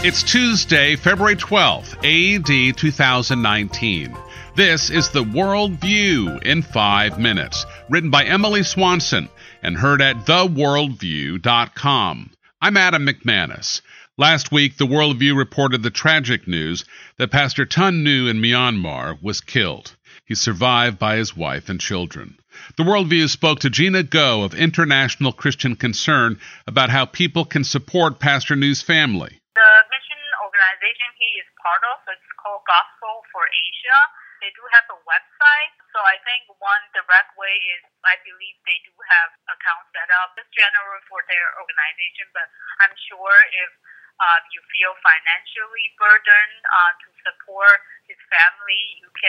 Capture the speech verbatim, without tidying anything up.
It's Tuesday, February twelfth, A D two thousand nineteen. This is the World View in five minutes, written by Emily Swanson and heard at the world view dot com. I'm Adam McManus. Last week, the World View reported the tragic news that Pastor Tun Nu in Myanmar was killed. He's survived by his wife and children. The World View spoke to Gina Go of International Christian Concern about how people can support Pastor Nu's family. The mission organization he is part of, it's called Gospel for Asia. They do have a website, so I think one direct way is, I believe they do have accounts set up. It's general for their organization, but I'm sure if uh, you feel financially burdened uh, to support his family, you can